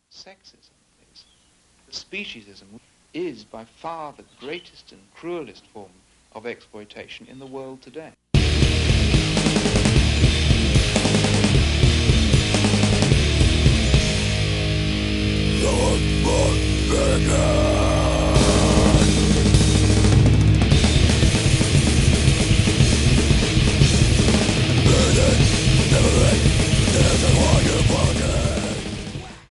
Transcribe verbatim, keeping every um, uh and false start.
sexism is. Speciesism is by far the greatest and cruelest form of exploitation in the world today.